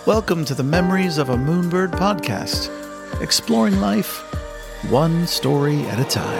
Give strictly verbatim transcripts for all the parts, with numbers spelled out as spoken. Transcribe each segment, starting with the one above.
Welcome to the Memories of a Moonbird podcast, exploring life one story at a time.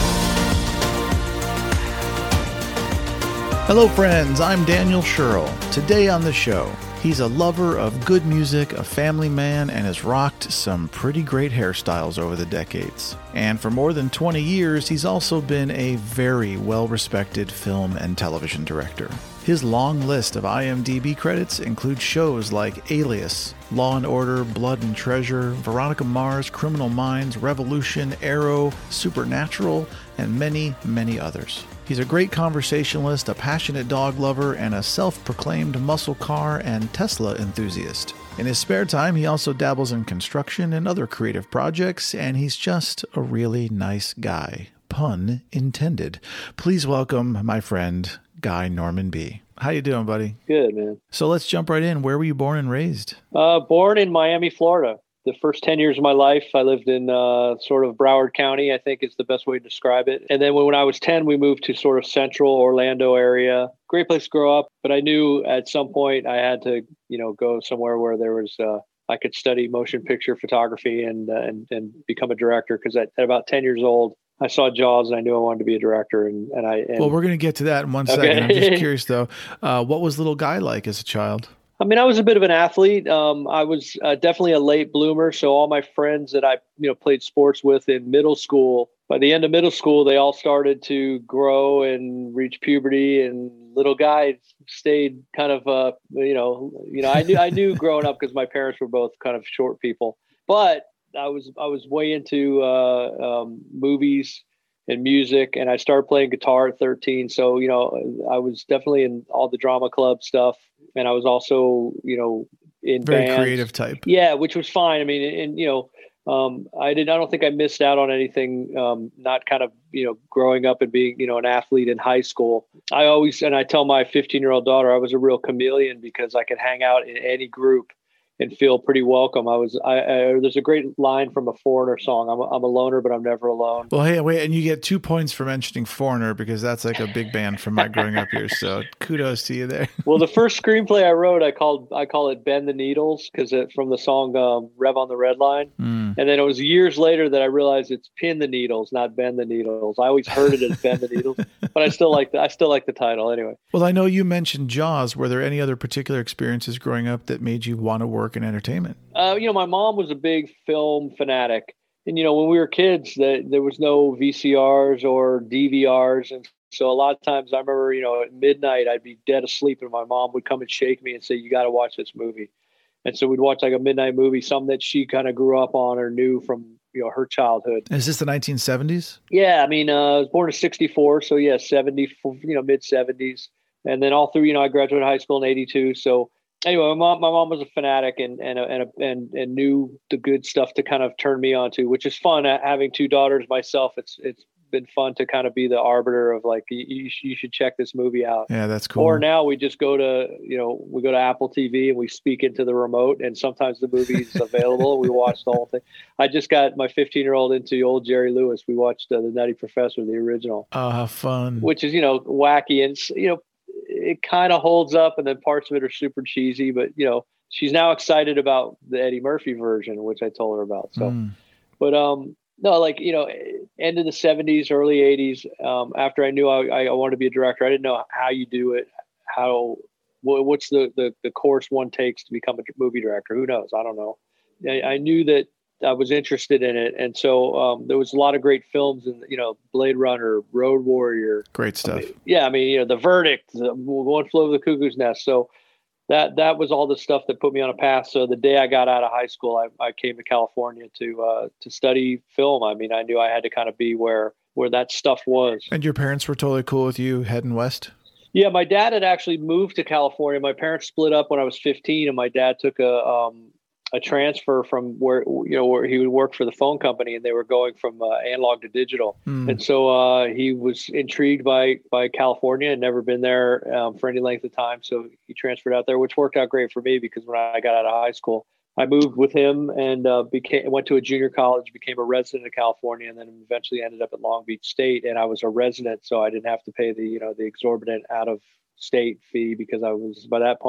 Hello friends, I'm Daniel Sherrill. Today on the show, he's a lover of good music, a family man, and has rocked some pretty great hairstyles over the decades. And for more than twenty years, he's also been a very well-respected film and television director. His long list of I M D B credits includes shows like Alias, Law and Order, Blood and Treasure, Veronica Mars, Criminal Minds, Revolution, Arrow, Supernatural, and many, many others. He's a great conversationalist, a passionate dog lover, and a self-proclaimed muscle car and Tesla enthusiast. In his spare time, he also dabbles in construction and other creative projects, and he's just a really nice guy. Pun intended. Please welcome my friend, Guy Normanby. How you doing, buddy? Good, man. So let's jump right in. Where were you born and raised? Uh, born in Miami, Florida. The first ten years of my life, I lived in uh, sort of Broward County, I think is the best way to describe it. And then when, when I was ten, we moved to sort of central Orlando area. Great place to grow up. But I knew at some point I had to, you know, go somewhere where there was, uh, I could study motion picture photography and uh, and, and become a director. Because at, at about ten years old, I saw Jaws and I knew I wanted to be a director. And, and I and, Well, we're going to get to that in one okay. second. I'm just curious, though. Uh, what was little Guy like as a child? I mean, I was a bit of an athlete. Um, I was uh, definitely a late bloomer. So all my friends that I, you know, played sports with in middle school, by the end of middle school, they all started to grow and reach puberty. And little Guy stayed kind of, uh, you know, you know, I knew I knew growing up because my parents were both kind of short people. But I was I was way into uh, um, movies and music, and I started playing guitar at thirteen. So, you know, I was definitely in all the drama club stuff. And I was also, you know, in Very bands. creative type. Yeah, which was fine. I mean, and, you know, um, I did. I don't think I missed out on anything. Um, not kind of, you know, growing up and being, you know, an athlete in high school. I always, and I tell my fifteen-year-old daughter, I was a real chameleon because I could hang out in any group and feel pretty welcome. I was, I, I there's a great line from a Foreigner song. I'm a, I'm a loner, but I'm never alone. Well, hey, wait, and you get two points for mentioning Foreigner because that's like a big band from my growing up years. So kudos to you there. Well, the first screenplay I wrote, I called, I call it Bend the Needles because it from the song um, Rev on the Red Line. Mm. And then it was years later that I realized it's Pin the Needles, not Bend the Needles. I always heard it as Bend the Needles, but I still like the, I still like the title anyway. Well, I know you mentioned Jaws. Were there any other particular experiences growing up that made you want to work in entertainment? Uh, you know, my mom was a big film fanatic. And, you know, when we were kids, the, there was no V C Rs or D V Rs. And so a lot of times I remember, you know, at midnight, I'd be dead asleep and my mom would come and shake me and say, you got to watch this movie. And so we'd watch like a midnight movie, something that she kind of grew up on or knew from, you know, her childhood. Is this the nineteen seventies? Yeah. I mean, uh, I was born in sixty-four. So, yeah, seventy, you know, mid seventies. And then all through, you know, I graduated high school in eighty-two. So, anyway, my mom, my mom was a fanatic and and and and and knew the good stuff to kind of turn me on to, which is fun. Having two daughters myself, it's it's been fun to kind of be the arbiter of like you, you should check this movie out. Yeah, that's cool. Or now we just go to you know we go to Apple T V and we speak into the remote, and sometimes the movie's available. We watch the whole thing. I just got my fifteen-year-old into old Jerry Lewis. We watched uh, the Nutty Professor, the original. Oh, how fun! Which is you know wacky and you know. It kind of holds up, and then parts of it are super cheesy. But you know, she's now excited about the Eddie Murphy version, which I told her about. So, mm. but um, no, like you know, end of the seventies, early eighties. Um, after I knew I, I wanted to be a director, I didn't know how you do it. How what's the, the the course one takes to become a movie director? Who knows? I don't know. I, I knew that I was interested in it, and so um, there was a lot of great films, and you know, Blade Runner, Road Warrior, great stuff. I mean, yeah, I mean, you know, The Verdict, the One Flew Over the Cuckoo's Nest. So that that was all the stuff that put me on a path. So the day I got out of high school, I, I came to California to uh, to study film. I mean, I knew I had to kind of be where where that stuff was. And your parents were totally cool with you heading west? Yeah, my dad had actually moved to California. My parents split up when I was fifteen, and my dad took a um, a transfer from where you know where he would work for the phone company, and they were going from uh, analog to digital. Mm. And so uh, he was intrigued by by California and never been there um, for any length of time. So he transferred out there, which worked out great for me because when I got out of high school, I moved with him and uh, became went to a junior college, became a resident of California, and then eventually ended up at Long Beach State. And I was a resident, so I didn't have to pay the you know the exorbitant out of state fee because I was by that point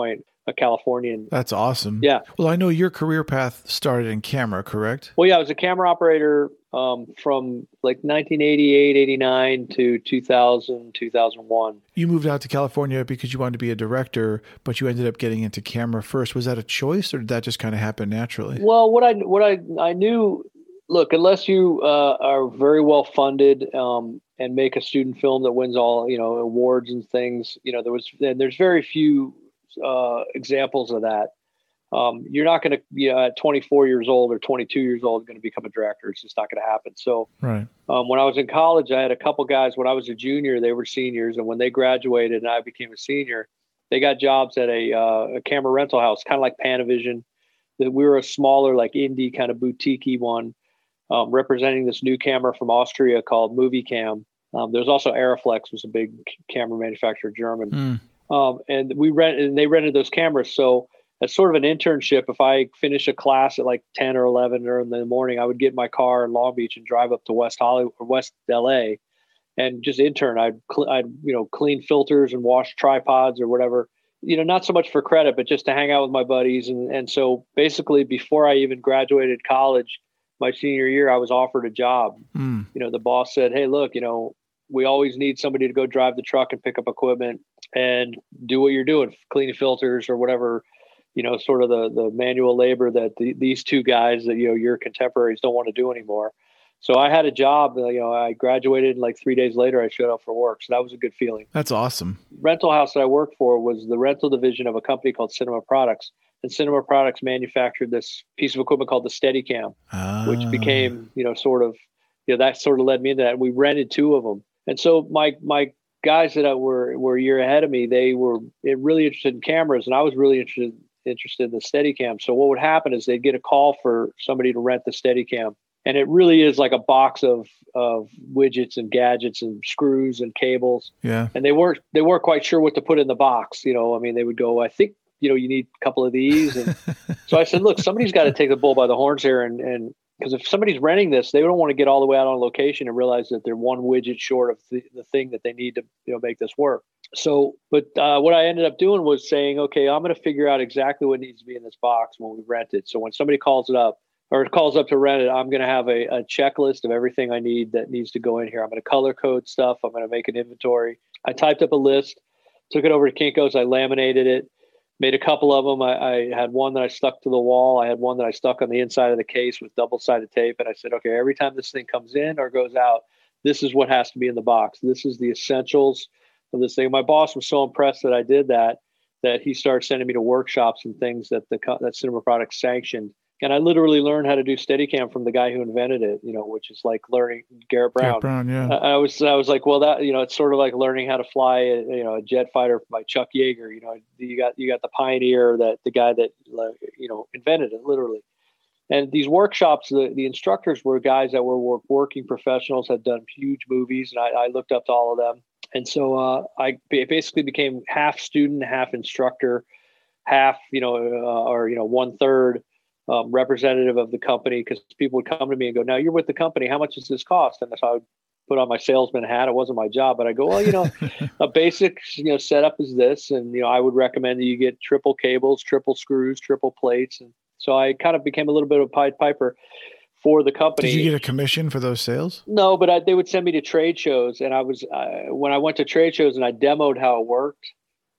a Californian. That's awesome. Yeah. Well, I know your career path started in camera, correct? Well, yeah, I was a camera operator um, from like nineteen eighty-eight, eighty-nine to two thousand, two thousand one. You moved out to California because you wanted to be a director, but you ended up getting into camera first. Was that a choice, or did that just kind of happen naturally? Well, what I what I I knew, look, unless you uh, are very well funded um, and make a student film that wins all, you know, awards and things, you know, there was and there's very few uh, examples of that. Um, you're not going to, you know, at twenty-four years old or twenty-two years old, going to become a director. It's just not going to happen. So right. um, when I was in college, I had a couple guys. When I was a junior, they were seniors, and when they graduated and I became a senior, they got jobs at a, uh, a camera rental house, kind of like Panavision. That we were a smaller, like indie kind of boutique-y one, um, representing this new camera from Austria called MovieCam. Um, there's also Aeroflex, was a big camera manufacturer, German, mm. um, and we rent and they rented those cameras. So as sort of an internship, if I finish a class at like ten or eleven or in the morning, I would get in my car in Long Beach and drive up to West Hollywood or West L A and just intern. I'd, cl- I'd, you know, clean filters and wash tripods or whatever, you know, not so much for credit, but just to hang out with my buddies. And, and so basically before I even graduated college, my senior year, I was offered a job. Mm. You know, the boss said, "Hey, look, you know, we always need somebody to go drive the truck and pick up equipment and do what you're doing, cleaning filters or whatever, you know, sort of the, the manual labor that the, these two guys that, you know, your contemporaries don't want to do anymore." So I had a job, you know, I graduated and like three days later I showed up for work. So that was a good feeling. That's awesome. Rental house that I worked for was the rental division of a company called Cinema Products. And Cinema Products manufactured this piece of equipment called the Steadicam, ah. which became, you know, sort of, you know, that sort of led me into that. And we rented two of them. And so my, my guys that were, were a year ahead of me, they were really interested in cameras, and I was really interested, interested in the Steadicam. So what would happen is they'd get a call for somebody to rent the Steadicam. And it really is like a box of, of widgets and gadgets and screws and cables. Yeah. And they weren't, they weren't quite sure what to put in the box. You know, I mean, they would go, "I think, you know, you need a couple of these." And so I said, "Look, somebody's got to take the bull by the horns here." And, and because if somebody's renting this, they don't want to get all the way out on location and realize that they're one widget short of the, the thing that they need to, you know, make this work. So, but uh, what I ended up doing was saying, okay, I'm going to figure out exactly what needs to be in this box when we rent it. So when somebody calls it up, or it calls up to rent it, I'm going to have a, a checklist of everything I need that needs to go in here. I'm going to color code stuff. I'm going to make an inventory. I typed up a list, took it over to Kinko's. I laminated it, made a couple of them. I, I had one that I stuck to the wall. I had one that I stuck on the inside of the case with double-sided tape. And I said, okay, every time this thing comes in or goes out, this is what has to be in the box. This is the essentials of this thing. My boss was so impressed that I did that, that he started sending me to workshops and things that the that Cinema Products sanctioned. And I literally learned how to do Steadicam from the guy who invented it, you know, which is like learning Garrett Brown. Garrett Brown, yeah. I, I was, I was like, well, that, you know, it's sort of like learning how to fly, a, you know, a jet fighter by Chuck Yeager. You know, you got, you got the pioneer, that the guy that, you know, invented it literally. And these workshops, the, the instructors were guys that were work, working professionals, had done huge movies, and I, I looked up to all of them. And so uh, I basically became half student, half instructor, half, you know, uh, or, you know, one third Um, representative of the company, because people would come to me and go, "Now you're with the company. How much does this cost?" And so I would put on my salesman hat. It wasn't my job, but I go, "Well, you know, a basic, you know, setup is this, and you know, I would recommend that you get triple cables, triple screws, triple plates." And so I kind of became a little bit of a Pied Piper for the company. Did you get a commission for those sales? No, but I, they would send me to trade shows, and I was uh, when I went to trade shows and I demoed how it worked.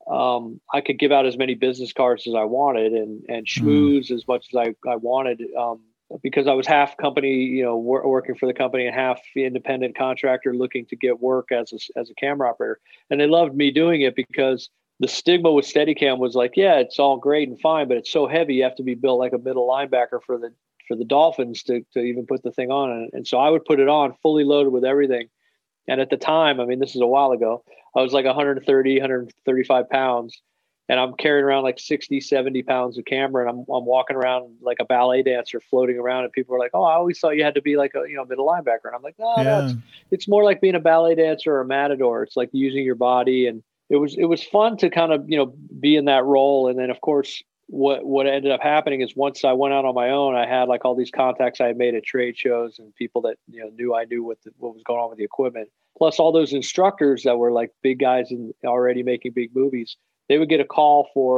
Um, I could give out as many business cards as I wanted and, and schmooze mm. as much as I, I wanted, um, because I was half company, you know, wor- working for the company and half independent contractor looking to get work as a, as a camera operator. And they loved me doing it because the stigma with Steadicam was like, yeah, it's all great and fine, but it's so heavy. You have to be built like a middle linebacker for the, for the Dolphins to, to even put the thing on. And, and so I would put it on fully loaded with everything. And at the time, I mean, this is a while ago, I was like one thirty, one thirty-five pounds, and I'm carrying around like sixty, seventy pounds of camera. And I'm, I'm walking around like a ballet dancer floating around, and people are like, "Oh, I always thought you had to be like a, you know, middle linebacker." And I'm like, no, yeah. no, it's, it's more like being a ballet dancer or a matador. It's like using your body. And it was, it was fun to kind of, you know, be in that role. And then of course, what, what ended up happening is once I went out on my own, I had like all these contacts I had made at trade shows and people that, you know, knew I knew what the, what was going on with the equipment. Plus all those instructors that were like big guys and already making big movies, they would get a call for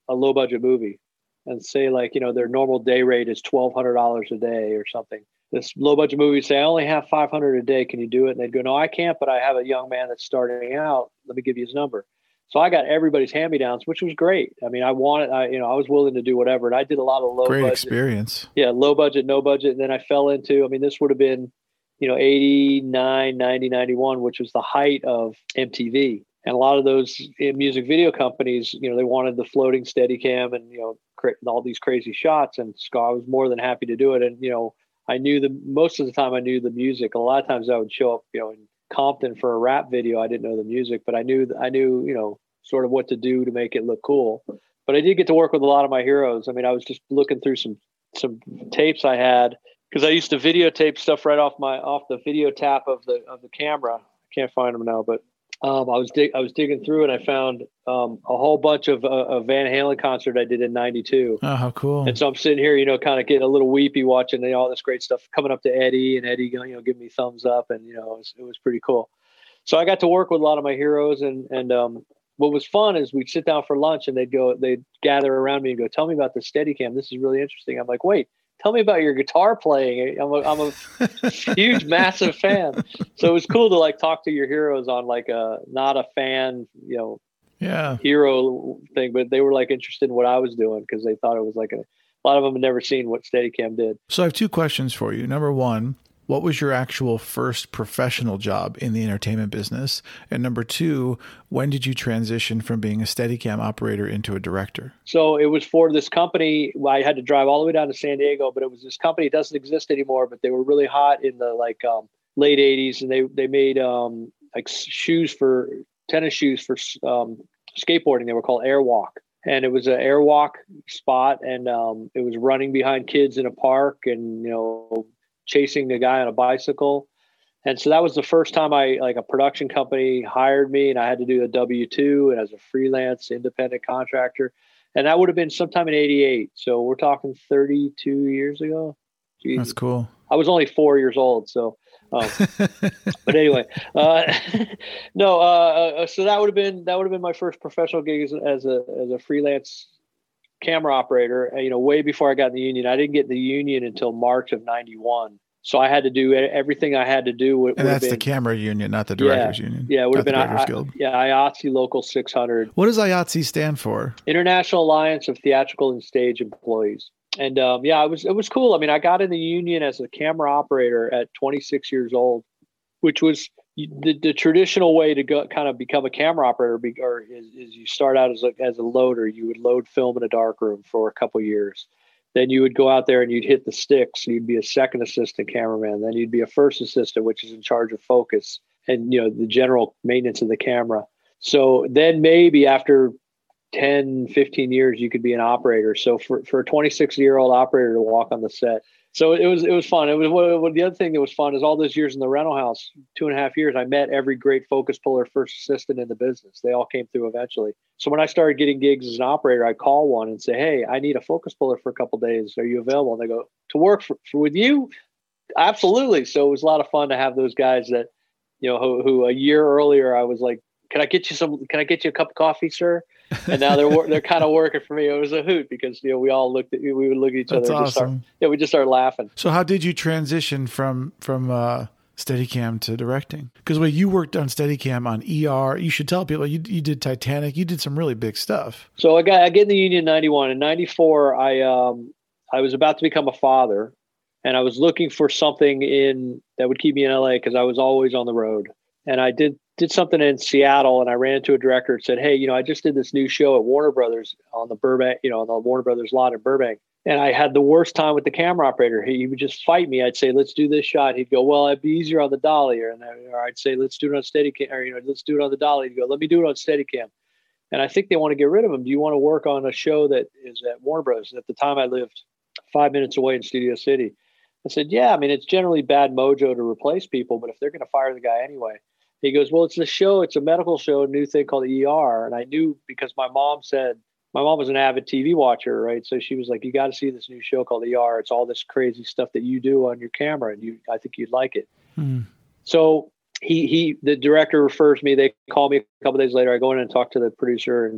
a low budget movie and say like, you know, their normal day rate is twelve hundred dollars a day or something. This low budget movie say, I only have five hundred a day. Can you do it? And they'd go, no, I can't, but I have a young man that's starting out. Let me give you his number. So I got everybody's hand-me-downs, which was great. I mean, I wanted, I, you know, I was willing to do whatever. And I did a lot of low Great budget. experience. Yeah. Low budget, no budget. And then I fell into, I mean, this would have been, you know, eighty-nine, ninety, ninety-one, which was the height of M T V. And a lot of those music video companies, you know, they wanted the floating Steadicam and, you know, cra- all these crazy shots. And Scott was more than happy to do it. And, you know, I knew the, most of the time I knew the music. A lot of times I would show up, you know, in Compton for a rap video. I didn't know the music, but I knew, I knew, you know, sort of what to do to make it look cool. But I did get to work with a lot of my heroes. I mean, I was just looking through some, some tapes I had because I used to videotape stuff right off my, off the video tap of the, of the camera. I can't find them now, but Um, I was dig- I was digging through and I found um, a whole bunch of uh, a Van Halen concert I did in ninety-two. Oh, how cool. And so I'm sitting here, you know, kind of getting a little weepy watching you know, all this great stuff coming up to Eddie and Eddie, you know, giving me thumbs up. And, you know, it was, it was pretty cool. So I got to work with a lot of my heroes. And, and um, what was fun is we'd sit down for lunch and they'd go, they'd gather around me and go, tell me about the Steadicam. This is really interesting. I'm like, wait. Tell me about your guitar playing. I'm a, I'm a huge, massive fan. So it was cool to like talk to your heroes on like a, not a fan, you know, yeah, hero thing, but they were like interested in what I was doing because they thought it was like a, a lot of them had never seen what Steadicam did. So I have two questions for you. Number one, what was your actual first professional job in the entertainment business? And number two, when did you transition from being a Steadicam operator into a director? So it was for this company. I had to drive all the way down to San Diego, but it was this company. It doesn't exist anymore, but they were really hot in the like um, late eighties. And they, they made um, like shoes for tennis shoes for um, skateboarding. They were called Airwalk. And it was an Airwalk spot. And um, it was running behind kids in a park and, you know, chasing a guy on a bicycle. And so that was the first time I, like a production company hired me and I had to do a W two and as a freelance independent contractor. And that would have been sometime in eighty-eight. So we're talking thirty-two years ago. Jesus. That's cool. I was only four years old. So, um, but anyway, uh, no, uh, so that would have been, that would have been my first professional gig as, as a, as a freelance camera operator, you know, way before I got in the union. I didn't get in the union until March of ninety-one. So I had to do everything I had to do. Would, and that's been, the camera union, not the directors yeah, union. Yeah, it would have been I, I, yeah, I A T S E Local six hundred. What does I A T S E stand for? International Alliance of Theatrical and Stage Employees. And um, yeah, it was it was cool. I mean, I got in the union as a camera operator at twenty-six years old, which was the, the traditional way to go kind of become a camera operator. Be, or is, is you start out as a, as a loader. You would load film in a darkroom for a couple years. Then you would go out there and you'd hit the sticks. You'd be a second assistant cameraman. Then you'd be a first assistant, which is in charge of focus and, you know, the general maintenance of the camera. So then maybe after ten, fifteen years, you could be an operator. So for, for a twenty-six year old operator to walk on the set. So it was, it was fun. It was what, what the other thing that was fun is all those years in the rental house, two and a half years, I met every great focus puller, first assistant in the business. They all came through eventually. So when I started getting gigs as an operator, I'd call one and say, hey, I need a focus puller for a couple of days. Are you available? And they go, to work for, for with you? Absolutely. So it was a lot of fun to have those guys that, you know, who, who a year earlier, I was like, can I get you some, can I get you a cup of coffee, sir? And now they're they're kind of working for me. It was a hoot because, you know, we all looked at we would look at each That's other. And awesome. just start, yeah, we just started laughing. So how did you transition from from uh, Steadicam to directing? Because when you worked on Steadicam on E R, you should tell people you you did Titanic. You did some really big stuff. So I got I get in the union in ninety-one. In ninety-four, I um I was about to become a father, and I was looking for something in that would keep me in L A because I was always on the road. And I did. did something in Seattle and I ran into a director and said, hey, you know, I just did this new show at Warner Brothers on the Burbank, you know, on the Warner Brothers lot in Burbank. And I had the worst time with the camera operator. He, he would just fight me. I'd say, let's do this shot. He'd go, well, it'd be easier on the dolly. Or, and I, or I'd say, let's do it on Steadicam. Or, you know, let's do it on the dolly. He'd go, let me do it on Steadicam. And I think they want to get rid of him. Do you want to work on a show that is at Warner Brothers? At the time I lived five minutes away in Studio City. I said, yeah, I mean, it's generally bad mojo to replace people, but if they're going to fire the guy anyway. He goes, well, it's a show. It's a medical show, a new thing called E R. And I knew because my mom said, my mom was an avid T V watcher, right? So she was like, you got to see this new show called E R. It's all this crazy stuff that you do on your camera. And you, I think you'd like it. Hmm. So he, he, the director refers me. They call me a couple of days later. I go in and talk to the producer and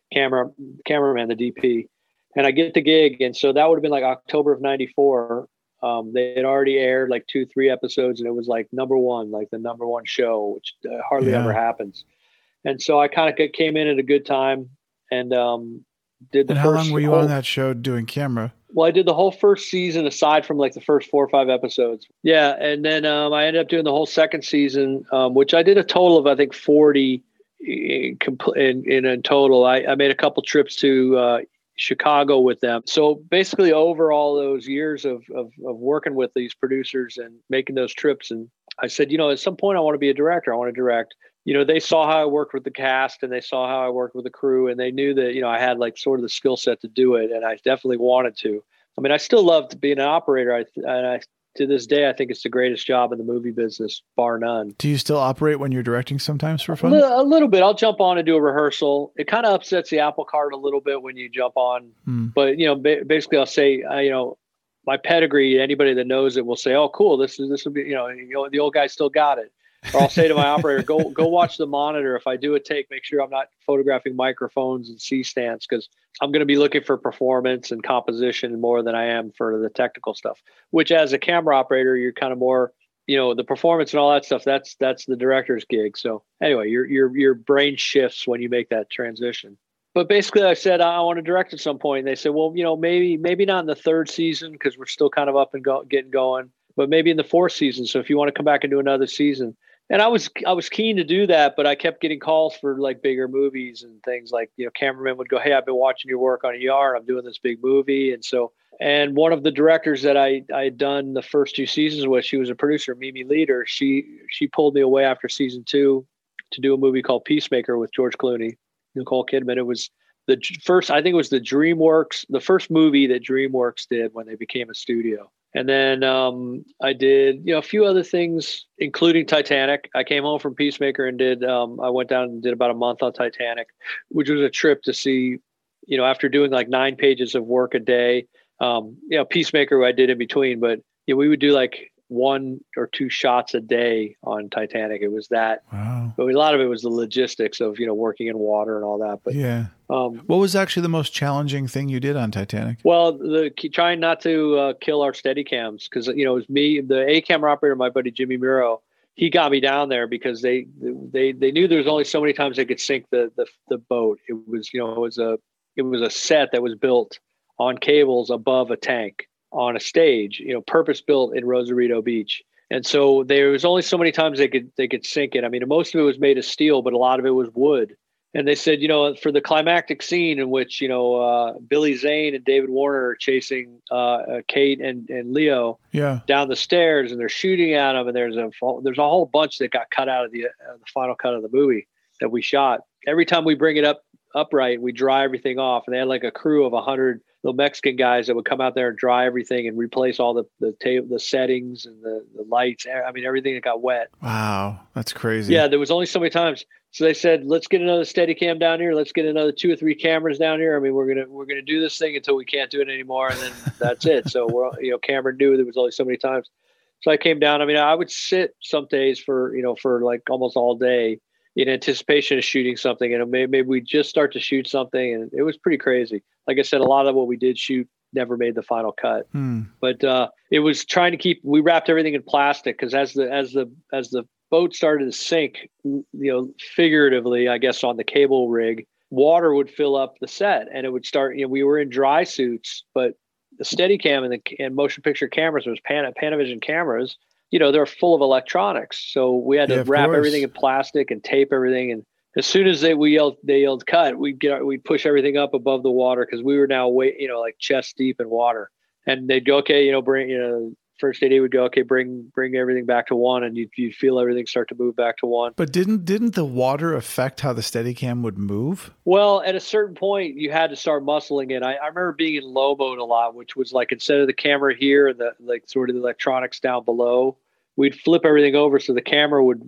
camera cameraman, the D P, and I get the gig. And so that would have been like October of ninety-four. Um, they had already aired like two, three episodes, and it was like number one, like the number one show, which uh, hardly Yeah. ever happens. And so I kind of came in at a good time and um, did the And first. how long were you whole, on that show doing camera? Well, I did the whole first season aside from like the first four or five episodes. Yeah. And then um, I ended up doing the whole second season, um, which I did a total of, I think, forty in, in, in, in total. I, I made a couple trips to uh, Chicago with them. So basically over all those years of, of, of working with these producers and making those trips. And I said, you know, at some point I want to be a director. I want to direct. You know, they saw how I worked with the cast and they saw how I worked with the crew, and they knew that, you know, I had like sort of the skill set to do it. And I definitely wanted to. I mean, I still loved being an operator. I, and I, to this day, I think it's the greatest job in the movie business, bar none. Do you still operate when you're directing sometimes for fun? A little, a little bit. I'll jump on and do a rehearsal. It kind of upsets the apple cart a little bit when you jump on. Hmm. But, you know, ba- basically I'll say, uh, you know, my pedigree, anybody that knows it will say, oh, cool. This is, this will be, you know, you know, the old guy still got it. Or I'll say to my operator, go go watch the monitor. If I do a take, make sure I'm not photographing microphones and C-stands, because I'm going to be looking for performance and composition more than I am for the technical stuff, which as a camera operator, you're kind of more, you know, the performance and all that stuff. That's that's the director's gig. So anyway, your your your brain shifts when you make that transition. But basically, I said I want to direct at some point, and they said, well, you know, maybe maybe not in the third season because we're still kind of up and go, getting going, but maybe in the fourth season. So if you want to come back and do another season. And I was I was keen to do that, but I kept getting calls for like bigger movies and things like, you know, cameramen would go, hey, I've been watching your work on E R. I'm doing this big movie. And so, and one of the directors that I I had done the first two seasons with, she was a producer, Mimi Leader. She she pulled me away after season two to do a movie called Peacemaker with George Clooney, Nicole Kidman. It was the first, I think it was the DreamWorks, the first movie that DreamWorks did when they became a studio. And then um, I did, you know, a few other things, including Titanic. I came home from Peacemaker and did, um, I went down and did about a month on Titanic, which was a trip to see, you know, after doing like nine pages of work a day, um, you know, Peacemaker I did in between, but you know, we would do like one or two shots a day on Titanic. It was that. Wow. But a lot of it was the logistics of, you know, working in water and all that. But yeah. Um, what was actually the most challenging thing you did on Titanic? Well, the trying not to uh, kill our Steadicams, because, you know, it was me, the A camera operator, my buddy Jimmy Muro. He got me down there because they they they knew there was only so many times they could sink the the, the boat. It was, you know, it was a it was a set that was built on cables above a tank on a stage, you know, purpose built in Rosarito Beach. And so there was only so many times they could they could sink it. I mean, most of it was made of steel, but a lot of it was wood. And they said, you know, for the climactic scene in which, you know, uh, Billy Zane and David Warner are chasing uh, uh, Kate and, and Leo yeah. down the stairs, and they're shooting at them, and there's a there's a whole bunch that got cut out of the uh, the final cut of the movie that we shot. Every time we bring it up upright, we dry everything off, and they had like a crew of a hundred little Mexican guys that would come out there and dry everything and replace all the the tape, the settings and the, the lights. I mean, everything that got wet. Wow, that's crazy. Yeah, there was only so many times. So they said, let's get another Steadicam down here. Let's get another two or three cameras down here. I mean, we're gonna we're gonna do this thing until we can't do it anymore, and then that's it. So we're, you know, Cameron knew there was only so many times. So I came down. I mean, I would sit some days for, you know, for like almost all day in anticipation of shooting something, and maybe, maybe we just start to shoot something, and it was pretty crazy. Like I said, a lot of what we did shoot never made the final cut, hmm. but uh, it was trying to keep. We wrapped everything in plastic because as the as the as the boat started to sink, you know, figuratively, I guess, on the cable rig, water would fill up the set, and it would start. You know, we were in dry suits, but the Steadicam and the and motion picture cameras, was Pan, Panavision cameras. You know, they're full of electronics, so we had to yeah, wrap course. everything in plastic and tape everything. And as soon as they we yelled, they yelled cut, we'd get we'd push everything up above the water because we were now way, you know, like chest deep in water. And they'd go, okay, you know, bring, you know. First A D would go, okay, bring bring everything back to one, and you you feel everything start to move back to one. But didn't didn't the water affect how the Steadicam would move? Well, at a certain point, you had to start muscling it. I, I remember being in low mode a lot, which was like instead of the camera here and the like sort of the electronics down below, we'd flip everything over so the camera would would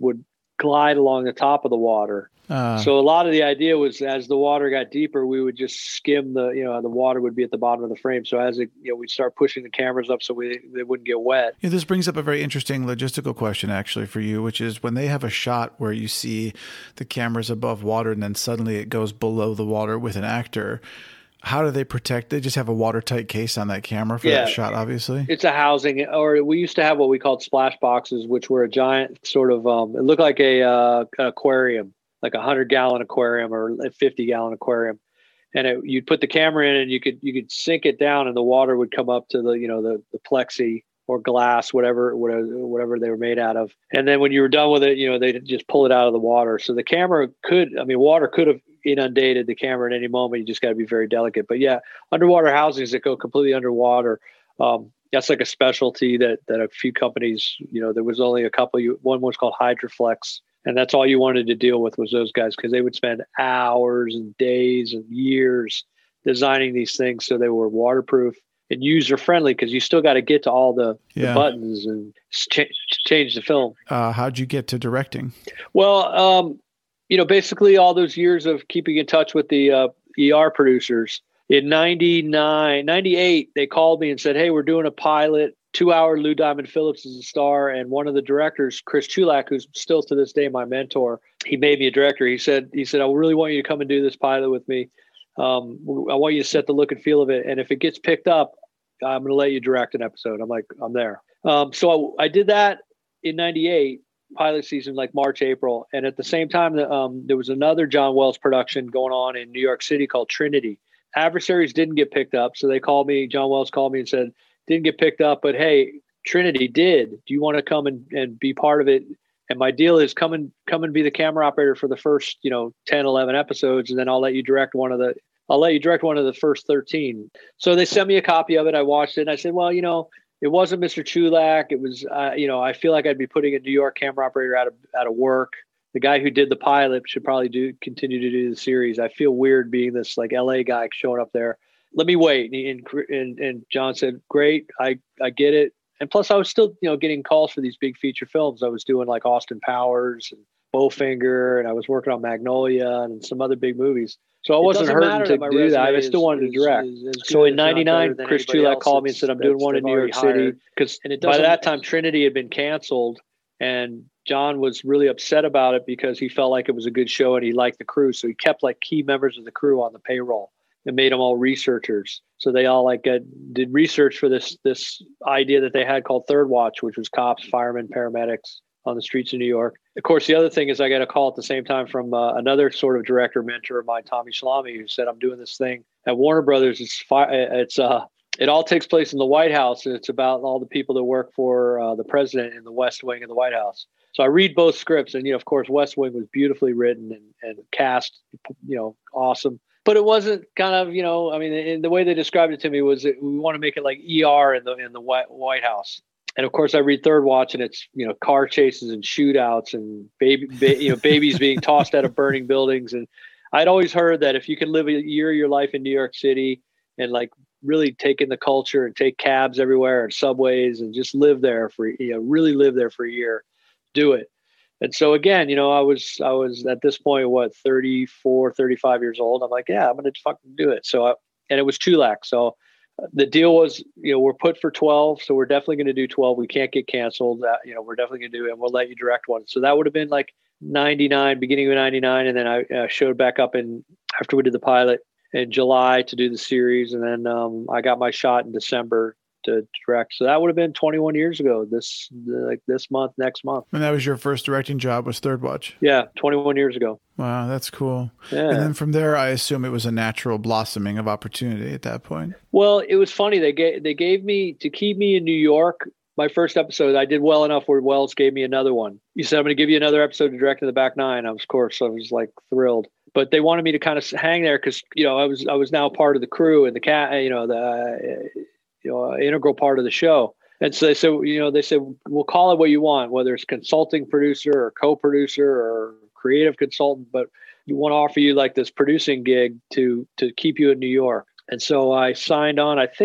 glide along the top of the water. Uh, so a lot of the idea was as the water got deeper, we would just skim the, you know, the water would be at the bottom of the frame. So as it, you know, we'd start pushing the cameras up so we they wouldn't get wet. Yeah, this brings up a very interesting logistical question actually for you, which is when they have a shot where you see the cameras above water and then suddenly it goes below the water with an actor. How do they protect? They just have a watertight case on that camera for yeah, that shot, obviously? It's a housing, or we used to have what we called splash boxes, which were a giant sort of, um, it looked like a uh, an aquarium, like a hundred gallon aquarium or a fifty gallon aquarium. And it, you'd put the camera in and you could, you could sink it down and the water would come up to the, you know, the, the plexi or glass, whatever, whatever, whatever they were made out of. And then when you were done with it, you know, they'd just pull it out of the water. So the camera could, I mean, water could have inundated the camera at any moment. You just got to be very delicate. But yeah, underwater housings that go completely underwater. Um, that's like a specialty that, that a few companies, you know, there was only a couple, you, one was called Hydroflex. And that's all you wanted to deal with was those guys, because they would spend hours and days and years designing these things so they were waterproof and user friendly, because you still got to get to all the, yeah. the buttons and ch- change the film. Uh, how'd you get to directing? Well, um, you know, basically all those years of keeping in touch with the uh, E R producers. In ninety-nine, ninety-eight, they called me and said, hey, we're doing a pilot. Two hour Lou Diamond Phillips is a star. And one of the directors, Chris Chulak, who's still to this day my mentor, he made me a director. He said, he said, I really want you to come and do this pilot with me. Um, I want you to set the look and feel of it. And if it gets picked up, I'm going to let you direct an episode. I'm like, I'm there. Um, so I, I did that in ninety-eight, pilot season, like March, April. And at the same time, um, there was another John Wells production going on in New York City called Trinity. Adversaries didn't get picked up. So they called me, John Wells called me and said, didn't get picked up, but hey, Trinity did. Do you want to come and, and be part of it? And my deal is come and come and be the camera operator for the first, you know, ten, eleven episodes. And then I'll let you direct one of the, I'll let you direct one of the first thirteen. So they sent me a copy of it. I watched it and I said, well, you know, it wasn't Mister Chulak. It was, uh, you know, I feel like I'd be putting a New York camera operator out of, out of work. The guy who did the pilot should probably do, continue to do the series. I feel weird being this like L A guy showing up there. Let me wait. And, and, and John said, great. I, I get it. And plus I was still, you know, getting calls for these big feature films. I was doing like Austin Powers and Bowfinger, and I was working on Magnolia and some other big movies. So I wasn't hurting to do that. I still wanted to direct. Is, is so in ninety-nine, Chris Chulak called me and said, I'm doing one in New York City. Because by that time, Trinity had been canceled. And John was really upset about it because he felt like it was a good show and he liked the crew. So he kept like key members of the crew on the payroll and made them all researchers. So they all like uh, did research for this this idea that they had called Third Watch, which was cops, firemen, paramedics on the streets of New York. Of course, the other thing is I got a call at the same time from uh, another sort of director mentor of mine, Tommy Shalami, who said, I'm doing this thing at Warner Brothers. It's fi- it's uh it all takes place in the White House, and it's about all the people that work for uh, the president in the West Wing of the White House. So I read both scripts, and you know, of course, West Wing was beautifully written and, and cast, you know, awesome. But it wasn't kind of, you know, I mean, in the way they described it to me was that we want to make it like E R in the in the White, White House. And of course, I read Third Watch, and it's, you know, car chases and shootouts and baby, ba- you know, babies being tossed out of burning buildings. And I'd always heard that if you could live a year of your life in New York City and like really take in the culture and take cabs everywhere and subways and just live there for, you know, really live there for a year, do it. And so again, you know, I was, I was at this point, what, thirty-four, thirty-five years old. I'm like, yeah, I'm going to fucking do it. So, I, and it was Chulak. So the deal was, you know, we're put for twelve. So we're definitely going to do twelve. We can't get canceled. Uh, you know, we're definitely going to do it, and we'll let you direct one. So that would have been like ninety-nine, beginning of ninety-nine. And then I uh, showed back up in, after we did the pilot in July to do the series. And then um, I got my shot in December to direct. So that would have been twenty-one years ago, this, like this month, next month. And that was your first directing job, was Third Watch? Yeah. twenty-one years ago. Wow. That's cool. Yeah. And then from there, I assume it was a natural blossoming of opportunity at that point. Well, it was funny. They gave, they gave me, to keep me in New York, my first episode, I did well enough where Wells gave me another one. He said, I'm going to give you another episode to direct in the back nine. I was, of course, I was like thrilled. But they wanted me to kind of hang there because, you know, I was, I was now part of the crew and the cat, you know, the, uh, you know, an integral part of the show. And so they said, you know, they said, we'll call it what you want, whether it's consulting producer or co-producer or creative consultant, but we want to offer you like this producing gig to, to keep you in New York. And so I signed on, I think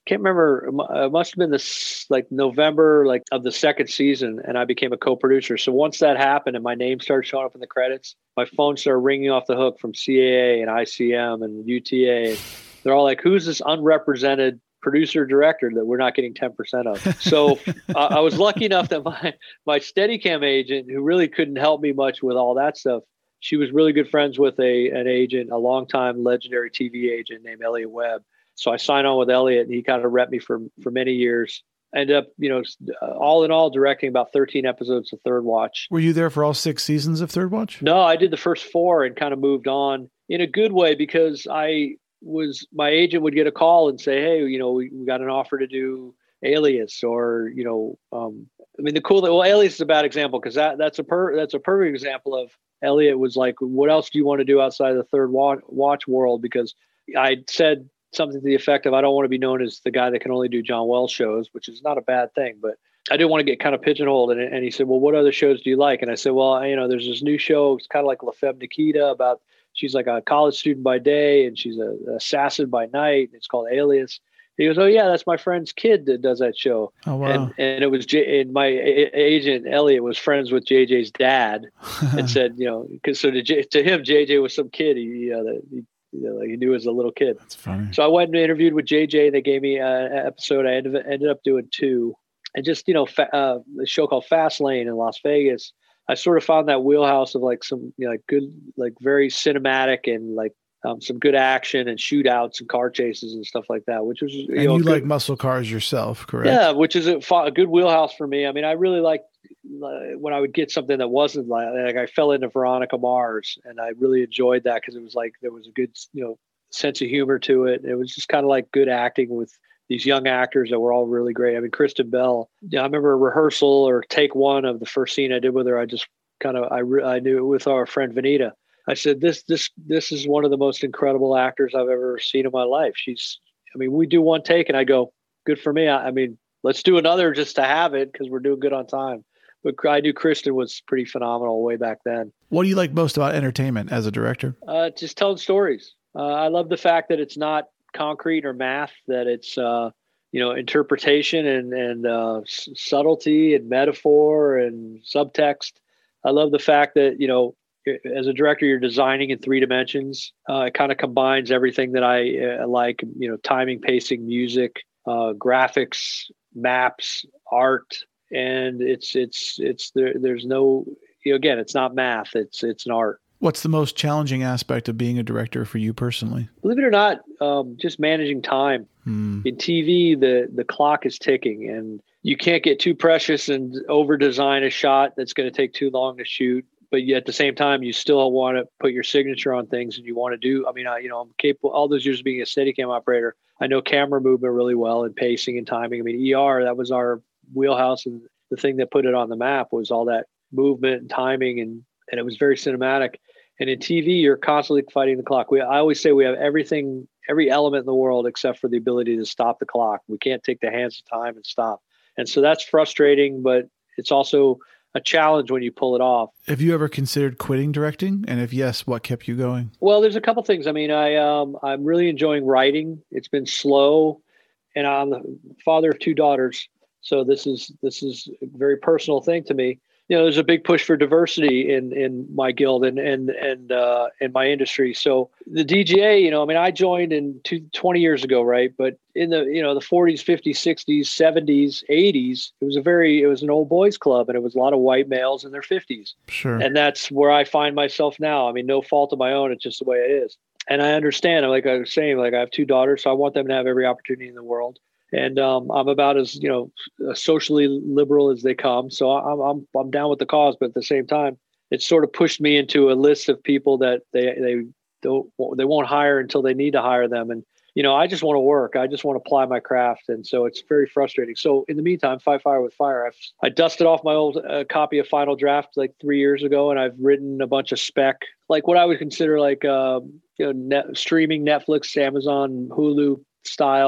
can't remember. It must have been this like November, like of the second season, and I became a co-producer. So once that happened, and my name started showing up in the credits, my phone started ringing off the hook from C A A and I C M and U T A. They're all like, "Who's this unrepresented producer director that we're not getting ten percent of?" So uh, I was lucky enough that my my Steadicam agent, who really couldn't help me much with all that stuff, she was really good friends with a an agent, a longtime legendary T V agent named Elliot Webb. So I signed on with Elliot, and he kind of repped me for for many years. I ended up, you know, all in all, directing about thirteen episodes of Third Watch. Were you there for all six seasons of Third Watch? No, I did the first four and kind of moved on in a good way, because I was, my agent would get a call and say, "Hey, you know, we, we got an offer to do Alias," or, you know, um, I mean, the cool thing, well, Alias is a bad example, because that that's a per, that's a perfect example of Elliot was like, "What else do you want to do outside of the Third Watch, watch world?" Because I said something to the effect of, "I don't want to be known as the guy that can only do John Wells shows," which is not a bad thing, but I didn't want to get kind of pigeonholed. And, and he said, "Well, what other shows do you like?" And I said, "Well, you know, there's this new show. It's kind of like La Femme Nikita, about, she's like a college student by day and she's an assassin by night. It's called Alias." He goes, "Oh yeah, that's my friend's kid that does that show." Oh wow! And, and it was J, and my a- agent Elliot was friends with J J's dad, and said, you know, because so to, J, to him, J J was some kid he, uh, that he, you know, like he knew as a little kid. That's funny. So I went and interviewed with J J. They gave me an episode. I ended, ended up doing two, and just, you know, fa- uh, the show called Fast Lane in Las Vegas. I sort of found that wheelhouse of like some, you know, like good, like very cinematic and like. Um, some good action and shootouts and car chases and stuff like that, which was, you and know, you good, like muscle cars yourself, correct? Yeah, which is a, a good wheelhouse for me. I mean, I really liked uh, when I would get something that wasn't like, like I fell into Veronica Mars, and I really enjoyed that because it was like there was a good, you know, sense of humor to it. It was just kind of like good acting with these young actors that were all really great. I mean, Kristen Bell. Yeah, I remember a rehearsal or take one of the first scene I did with her. I just kind of I re- I knew it with our friend Vanita. I said, this, this, this is one of the most incredible actors I've ever seen in my life. She's, I mean, we do one take and I go, good for me. I, I mean, let's do another just to have it, because we're doing good on time. But I knew Kristen was pretty phenomenal way back then. What do you like most about entertainment as a director? Uh, just telling stories. Uh, I love the fact that it's not concrete or math, that it's, uh, you know, interpretation and, and uh, s- subtlety and metaphor and subtext. I love the fact that, you know, as a director, you're designing in three dimensions. Uh, it kind of combines everything that I uh, like, you know, timing, pacing, music, uh, graphics, maps, art, and it's it's it's there. There's no, you know, again, it's not math. It's it's an art. What's the most challenging aspect of being a director for you personally? Believe it or not, um, just managing time. Hmm. In T V, the the clock is ticking, and you can't get too precious and over design a shot that's going to take too long to shoot. But yet at the same time, you still want to put your signature on things, and you want to do, I mean, I, you know, I'm capable, all those years of being a Steadicam operator, I know camera movement really well and pacing and timing. I mean, E R, that was our wheelhouse. And the thing that put it on the map was all that movement and timing. And, and it was very cinematic. And in T V, you're constantly fighting the clock. We, I always say we have everything, every element in the world, except for the ability to stop the clock. We can't take the hands of time and stop. And so that's frustrating, but it's also a challenge when you pull it off. Have you ever considered quitting directing? And if yes, what kept you going? Well, there's a couple things. I mean, I, um, I'm really enjoying writing. It's been slow, and I'm the father of two daughters. So this is, this is a very personal thing to me. You know, there's a big push for diversity in, in my guild and, and, and, uh, in my industry. So the D G A, you know, I mean, I joined in two, twenty years ago, right? But in the, you know, the forties, fifties, sixties, seventies, eighties, it was a very, it was an old boys club, and it was a lot of white males in their fifties. Sure. And that's where I find myself now. I mean, no fault of my own. It's just the way it is. And I understand, like I was saying, like I have two daughters, so I want them to have every opportunity in the world. And um, I'm about as, you know, socially liberal as they come. So I'm, I'm, I'm down with the cause, but at the same time, it sort of pushed me into a list of people that they, they don't, they won't hire until they need to hire them. And, you know, I just want to work. I just want to apply my craft. And so it's very frustrating. So in the meantime, Fight Fire with Fire, I've, I dusted off my old uh, copy of Final Draft like three years ago, and I've written a bunch of spec, like what I would consider like, uh, you know, net, streaming Netflix, Amazon, Hulu style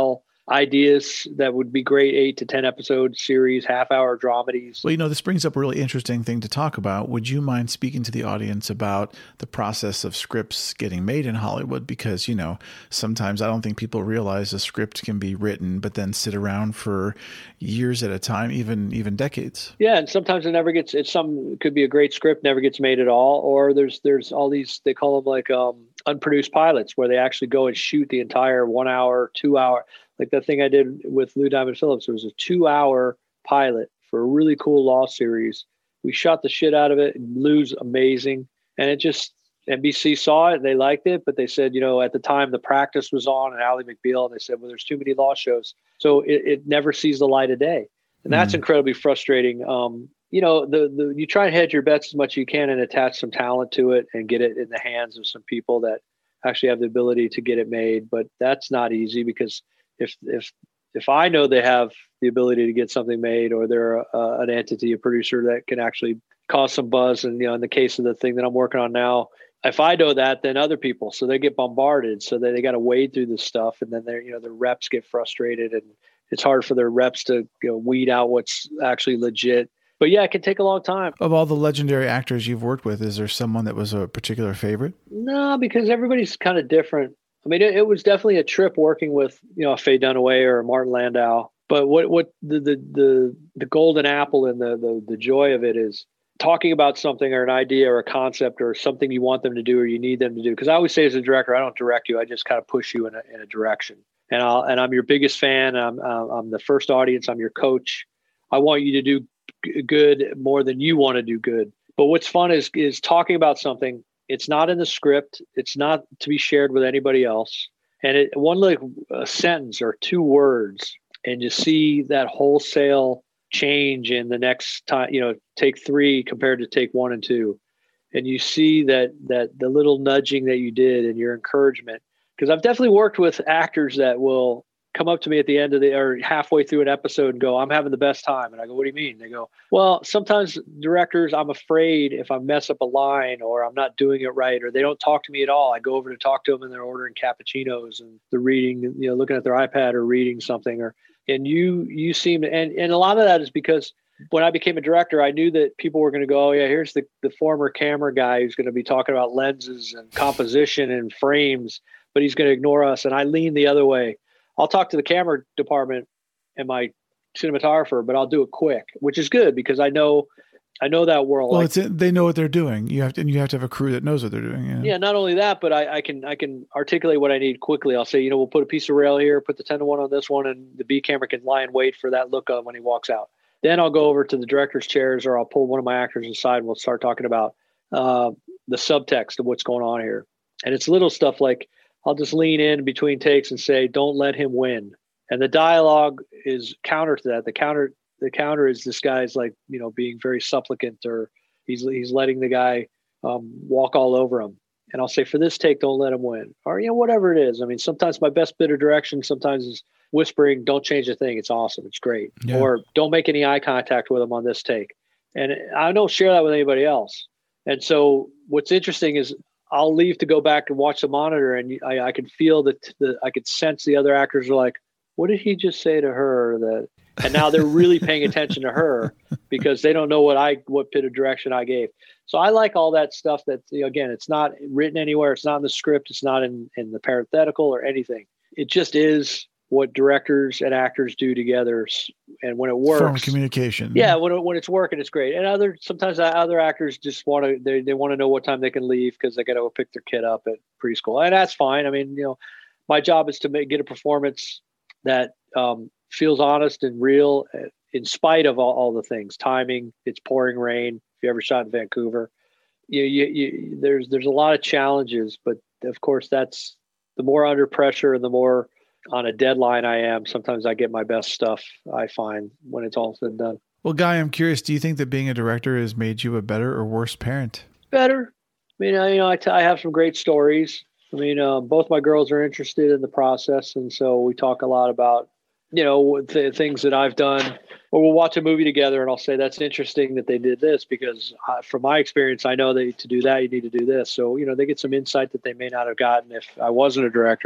ideas that would be great eight to ten episode series, half hour dramedies. Well, you know, this brings up a really interesting thing to talk about. Would you mind speaking to the audience about the process of scripts getting made in Hollywood? Because, you know, sometimes I don't think people realize a script can be written, but then sit around for years at a time, even even decades. Yeah, and sometimes it never gets. It's some it could be a great script, never gets made at all, or there's there's all these, they call them like um, unproduced pilots, where they actually go and shoot the entire one hour, two hour. Like the thing I did with Lou Diamond Phillips, it was a two-hour pilot for a really cool law series. We shot the shit out of it. Lou's amazing, and it just N B C saw it, they liked it, but they said, you know, at the time the practice was on and Ally McBeal, and they said, well, there's too many law shows, so it, it never sees the light of day, and that's mm. incredibly frustrating. Um, you know, the the you try and hedge your bets as much as you can and attach some talent to it and get it in the hands of some people that actually have the ability to get it made, but that's not easy because If if if I know they have the ability to get something made, or they're a, an entity, a producer that can actually cause some buzz, and you know, in the case of the thing that I'm working on now, if I know that, then other people, so they get bombarded, so that they got to wade through this stuff, and then they're you know the reps get frustrated, and it's hard for their reps to you know, weed out what's actually legit. But yeah, it can take a long time. Of all the legendary actors you've worked with, is there someone that was a particular favorite? No, because everybody's kind of different. I mean, it, it was definitely a trip working with, you know, a Faye Dunaway or a Martin Landau. But what what the the the, the golden apple and the, the the joy of it is talking about something or an idea or a concept or something you want them to do or you need them to do. Because I always say as a director, I don't direct you. I just kind of push you in a, in a direction. And I'll and I'm your biggest fan. I'm I'm the first audience. I'm your coach. I want you to do g- good more than you want to do good. But what's fun is is talking about something. It's not in the script. It's not to be shared with anybody else. And it, one like a sentence or two words, and you see that wholesale change in the next time, you know, take three compared to take one and two. And you see that that the little nudging that you did and your encouragement. Because I've definitely worked with actors that will come up to me at the end of the or halfway through an episode and go, I'm having the best time. And I go, what do you mean? They go, well, sometimes directors, I'm afraid if I mess up a line or I'm not doing it right, or they don't talk to me at all. I go over to talk to them and they're ordering cappuccinos and they're reading, you know, looking at their iPad or reading something, or, and you, you seem, and, and a lot of that is because when I became a director, I knew that people were going to go, oh yeah, here's the, the former camera guy who's going to be talking about lenses and composition and frames, but he's going to ignore us. And I lean the other way. I'll talk to the camera department and my cinematographer, but I'll do it quick, which is good because I know, I know that world. Well, like, it's they know what they're doing. You have to, and you have to have a crew that knows what they're doing. Yeah. yeah not only that, but I, I can, I can articulate what I need quickly. I'll say, you know, we'll put a piece of rail here, put the ten to one on this one, and the B camera can lie in wait for that look on when he walks out. Then I'll go over to the director's chairs, or I'll pull one of my actors aside. And we'll start talking about uh, the subtext of what's going on here. And it's little stuff like, I'll just lean in between takes and say, don't let him win. And the dialogue is counter to that. The counter, the counter is this guy's like, you know, being very supplicant, or he's, he's letting the guy um, walk all over him. And I'll say, for this take, don't let him win, or, you know, whatever it is. I mean, sometimes my best bit of direction sometimes is whispering, don't change a thing. It's awesome. It's great. Yeah. Or don't make any eye contact with him on this take. And I don't share that with anybody else. And so what's interesting is I'll leave to go back and watch the monitor, and I, I could feel that the, I could sense the other actors are like, what did he just say to her? That, and now they're really paying attention to her because they don't know what I, what bit of direction I gave. So I like all that stuff that, you know, again, it's not written anywhere. It's not in the script. It's not in, in the parenthetical or anything. It just is what directors and actors do together. And when it works, form communication. Yeah. When, it, when it's working, it's great. And other, sometimes other actors just want to, they, they want to know what time they can leave because they got to go pick their kid up at preschool. And that's fine. I mean, you know, my job is to make, get a performance that um, feels honest and real in spite of all, all the things, timing, it's pouring rain. If you ever shot in Vancouver, you, you, you, there's, there's a lot of challenges, but of course that's the more under pressure and the more on a deadline I am, sometimes I get my best stuff, I find, when it's all said and done. Well, Guy, I'm curious, do you think that being a director has made you a better or worse parent? Better. I mean, I, you know, I, t- I have some great stories. I mean, uh, both my girls are interested in the process. And so we talk a lot about, you know, th- things that I've done, or we'll watch a movie together and I'll say, that's interesting that they did this because uh, from my experience, I know that to do that, you need to do this. So, you know, they get some insight that they may not have gotten if I wasn't a director.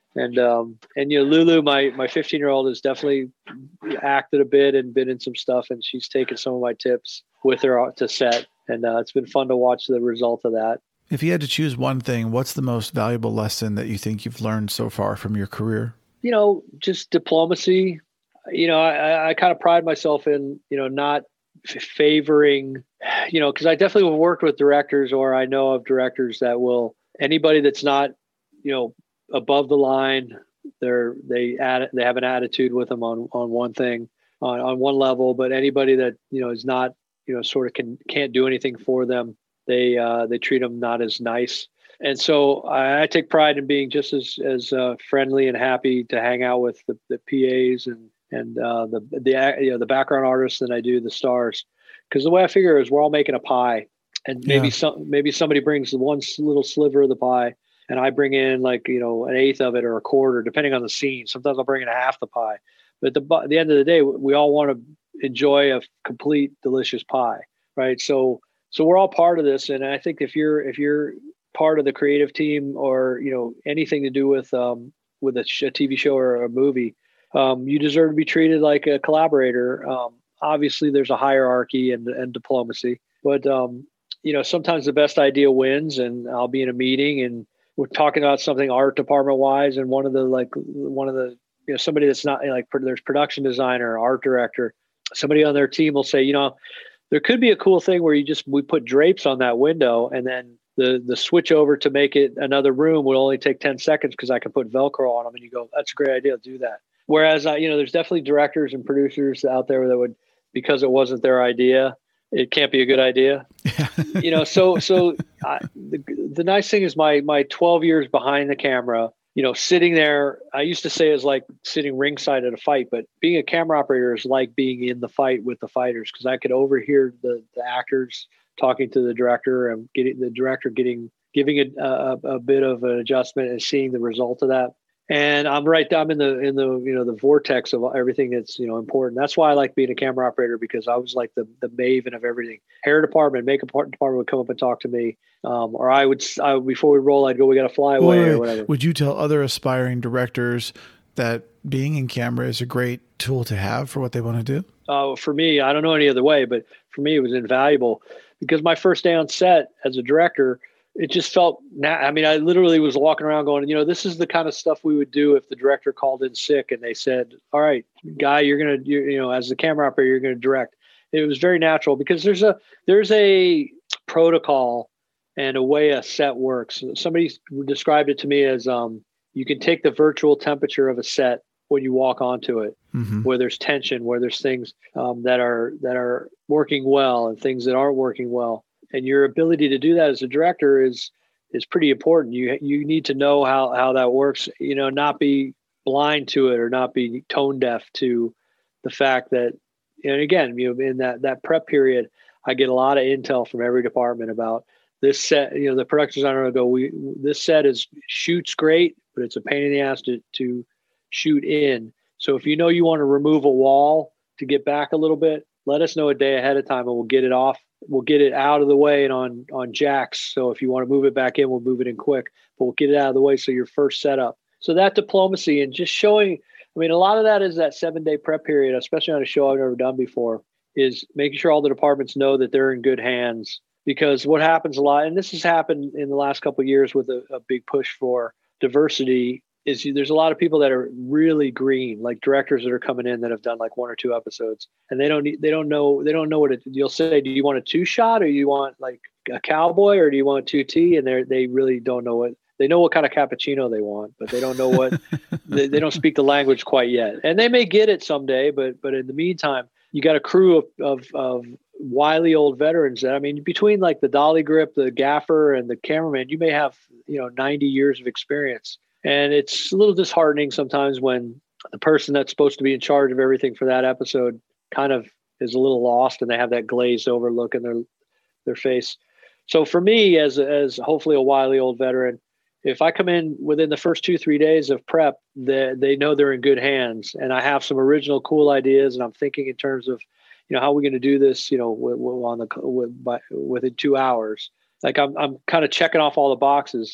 And, um, and, you know, Lulu, my, my fifteen year old has definitely acted a bit and been in some stuff, and she's taken some of my tips with her to set. And uh, it's been fun to watch the result of that. If you had to choose one thing, what's the most valuable lesson that you think you've learned so far from your career? You know, just diplomacy. You know, I, I kind of pride myself in, you know, not f- favoring, you know, because I definitely have worked with directors, or I know of directors that will, anybody that's not, you know, above the line, they're, they add, they have an attitude with them on, on one thing, on, on one level, but anybody that, you know, is not, you know, sort of can, can't do anything for them, they, uh, they treat them not as nice. And so I, I take pride in being just as, as uh, friendly and happy to hang out with the, the P As and, and uh, the, the, you know, the background artists than I do the stars. Because the way I figure is we're all making a pie, and maybe yeah. some, maybe somebody brings one little sliver of the pie, and I bring in like, you know, an eighth of it or a quarter, depending on the scene. Sometimes I'll bring in half the pie. But at the, at the end of the day, we all want to enjoy a complete, delicious pie, right? So, so we're all part of this. And I think if you're, if you're part of the creative team, or, you know, anything to do with, um, with a, sh- a T V show or a movie, um, you deserve to be treated like a collaborator. Um, obviously there's a hierarchy and, and diplomacy, but, um, you know, sometimes the best idea wins, and I'll be in a meeting and we're talking about something art department wise. And one of the, like one of the, you know, somebody that's not like, there's production designer, art director, somebody on their team will say, you know, there could be a cool thing where you just, we put drapes on that window, and then the, the switch over to make it another room will only take ten seconds because I can put Velcro on them. And you go, that's a great idea. Do that. Whereas, uh, you know, there's definitely directors and producers out there that would, because it wasn't their idea, it can't be a good idea. you know, so, so I, the, the nice thing is my, my twelve years behind the camera, you know, sitting there, I used to say is like sitting ringside at a fight, but being a camera operator is like being in the fight with the fighters, because I could overhear the, the actors talking to the director and getting the director getting, giving a, a, a bit of an adjustment and seeing the result of that. And I'm right. I'm in the in the you know the vortex of everything that's you know important. That's why I like being a camera operator, because I was like the the maven of everything. Hair department, makeup department would come up and talk to me, um, or I would I would, before we roll, I'd go, we got to fly away Wait, or whatever. Would you tell other aspiring directors that being in camera is a great tool to have for what they want to do? Uh, for me, I don't know any other way, but for me, it was invaluable, because my first day on set as a director, it just felt, I mean, I literally was walking around going, you know, this is the kind of stuff we would do if the director called in sick and they said, all right, guy, you're going to, you know, as the camera operator, you're going to direct. It was very natural, because there's a, there's a protocol and a way a set works. Somebody described it to me as, um, you can take the virtual temperature of a set when you walk onto it, mm-hmm. where there's tension, where there's things um, that are, that are working well and things that aren't working well. And your ability to do that as a director is is pretty important. You you need to know how, how that works, you know, not be blind to it or not be tone deaf to the fact that, and again, you know, in that, that prep period, I get a lot of intel from every department about this set. You know, the production designer will go, we, this set is shoots great, but it's a pain in the ass to, to shoot in. So if you know you want to remove a wall to get back a little bit, let us know a day ahead of time and we'll get it off. We'll get it out of the way and on, on jacks. So if you want to move it back in, we'll move it in quick, but we'll get it out of the way. So your first setup. So that diplomacy and just showing, I mean, a lot of that is that seven day prep period, especially on a show I've never done before, is making sure all the departments know that they're in good hands. Because what happens a lot, and this has happened in the last couple of years with a, a big push for diversity, is there's a lot of people that are really green, like directors that are coming in that have done like one or two episodes, and they don't need, they don't know, they don't know what it, you'll say, do you want a two shot or you want like a cowboy or do you want two T? And they they really don't know what, they know what kind of cappuccino they want, but they don't know what, they, they don't speak the language quite yet. And they may get it someday, but, but in the meantime, you got a crew of, of, of wily old veterans that, I mean, between like the dolly grip, the gaffer and the cameraman, you may have, you know, ninety years of experience. And it's a little disheartening sometimes when the person that's supposed to be in charge of everything for that episode kind of is a little lost and they have that glazed over look in their their face. So for me, as as hopefully a wily old veteran, if I come in within the first two, three days of prep, they, they know they're in good hands. And I have some original cool ideas and I'm thinking in terms of, you know, how are we going to do this, you know, with, on the with, by, within two hours. Like I'm I'm kind of checking off all the boxes.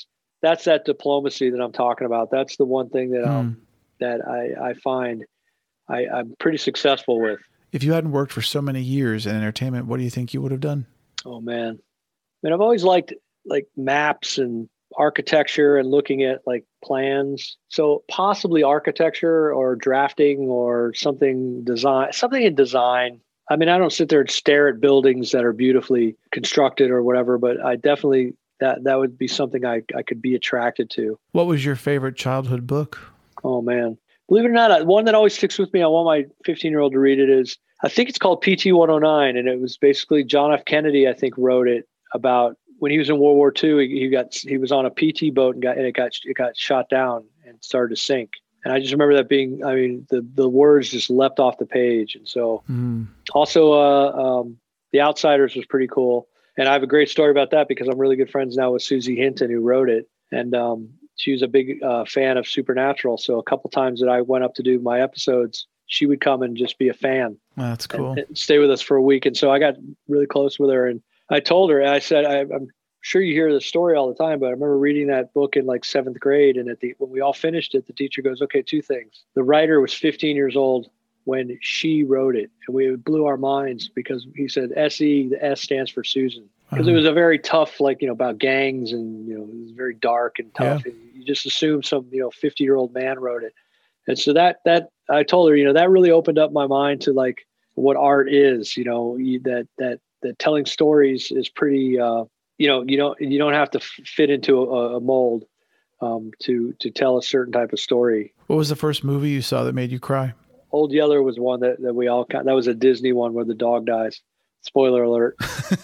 that's that diplomacy that I'm talking about. That's the one thing that, um, mm. that I, I find I, I'm pretty successful with. If you hadn't worked for so many years in entertainment, what do you think you would have done? Oh man. I mean, I've always liked like maps and architecture and looking at like plans. So possibly architecture or drafting or something design, something in design. I mean, I don't sit there and stare at buildings that are beautifully constructed or whatever, but I definitely, that, that would be something I, I could be attracted to. What was your favorite childhood book? Oh man. Believe it or not, one that always sticks with me, I want my fifteen year old to read it, is, I think it's called P T one oh nine. And it was basically John F. Kennedy, I think, wrote it about when he was in World War Two. He, he got, he was on a P T boat and got, and it got, it got shot down and started to sink. And I just remember that being, I mean, the, the words just leapt off the page. And so mm. also, uh, um, The Outsiders was pretty cool. And I have a great story about that because I'm really good friends now with Susie Hinton, who wrote it. And, um, she was a big uh, fan of Supernatural. So a couple times that I went up to do my episodes, she would come and just be a fan. Oh, that's cool. And, and stay with us for a week. And so I got really close with her. And I told her, I said, I, I'm sure you hear the story all the time, but I remember reading that book in like seventh grade. And at the when we all finished it, the teacher goes, okay, two things. The writer was fifteen years old when she wrote it. And we it blew our minds because he said S E, the S stands for Susan. Because uh-huh. it was a very tough, like, you know, about gangs and, you know, it was very dark and tough. Yeah. And you just assume some, you know, fifty year old man wrote it. And so that, that I told her, you know, that really opened up my mind to like what art is, you know, you, that, that, that telling stories is pretty, uh, you know, you don't, you don't have to f- fit into a, a mold um, to, to tell a certain type of story. What was the first movie you saw that made you cry? Old Yeller was one that, that we all, that was a Disney one where the dog dies. Spoiler alert.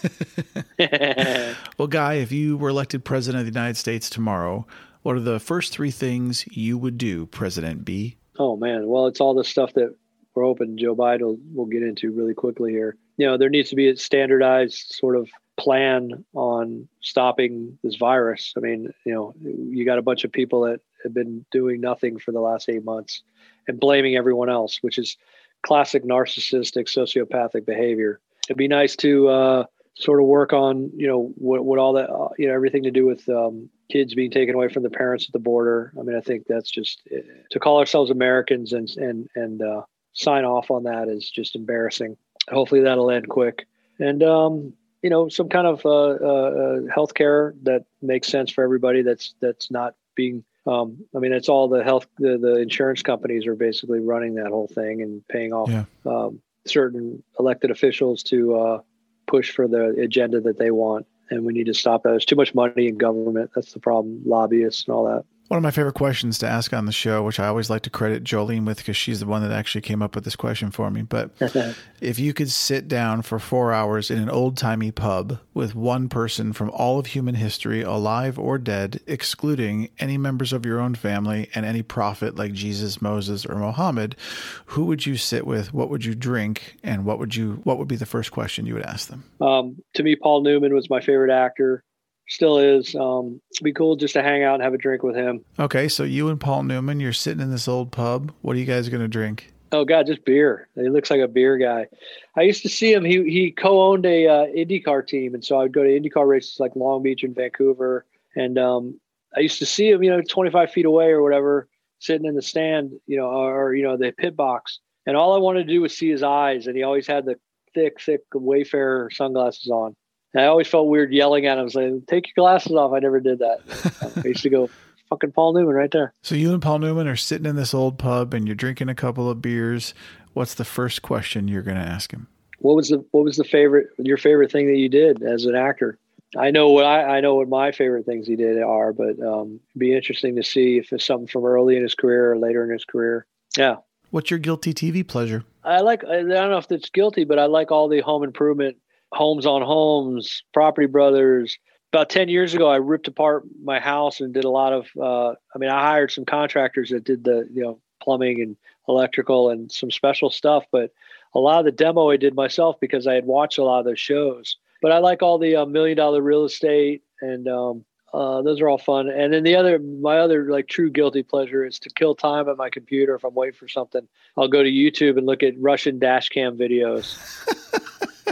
Well, Guy, if you were elected president of the United States tomorrow, what are the first three things you would do, President B? Oh, man. Well, it's all the stuff that we're hoping Joe Biden will, will get into really quickly here. You know, there needs to be a standardized sort of plan on stopping this virus. I mean, you know, you got a bunch of people that have been doing nothing for the last eight months and blaming everyone else, which is classic narcissistic, sociopathic behavior. It'd be nice to uh, sort of work on, you know, what, what all that, uh, you know, everything to do with um, kids being taken away from the parents at the border. I mean, I think that's just uh, to call ourselves Americans and and and uh, sign off on that is just embarrassing. Hopefully that'll end quick. And, um, you know, some kind of uh, uh, healthcare that makes sense for everybody. That's that's not being. Um, I mean, it's all the health. The, the insurance companies are basically running that whole thing and paying off. Yeah. Um, certain elected officials to uh, push for the agenda that they want. And we need to stop that. There's too much money in government. That's the problem. Lobbyists and all that. One of my favorite questions to ask on the show, which I always like to credit Jolene with because she's the one that actually came up with this question for me. But if you could sit down for four hours in an old-timey pub with one person from all of human history, alive or dead, excluding any members of your own family and any prophet like Jesus, Moses, or Muhammad, who would you sit with? What would you drink? And what would you? What would be the first question you would ask them? Um, to me, Paul Newman was my favorite actor. Still is. Um, it'd be cool just to hang out and have a drink with him. Okay, so you and Paul Newman, you're sitting in this old pub. What are you guys going to drink? Oh, God, just beer. He looks like a beer guy. I used to see him. He he co-owned a uh, IndyCar team, and so I would go to IndyCar races like Long Beach and Vancouver. And um, I used to see him, you know, twenty-five feet away or whatever, sitting in the stand, you know, or, or you know, the pit box. And all I wanted to do was see his eyes, and he always had the thick, thick Wayfarer sunglasses on. And I always felt weird yelling at him, saying, take your glasses off. I never did that. I used to go, fucking Paul Newman right there. So you and Paul Newman are sitting in this old pub and you're drinking a couple of beers. What's the first question you're going to ask him? What was the what was the favorite your favorite thing that you did as an actor? I know what I, I know what my favorite things he did are, but um, it'd be interesting to see if it's something from early in his career or later in his career. Yeah. What's your guilty T V pleasure? I like I don't know if it's guilty, but I like all the home improvement. Homes on Homes, Property Brothers. About ten years ago, I ripped apart my house and did a lot of, uh, I mean, I hired some contractors that did the, you know, plumbing and electrical and some special stuff. But a lot of the demo I did myself because I had watched a lot of those shows. But I like all the uh, million dollar real estate and um, uh, those are all fun. And then the other, my other like true guilty pleasure is to kill time at my computer. If I'm waiting for something, I'll go to YouTube and look at Russian dash cam videos.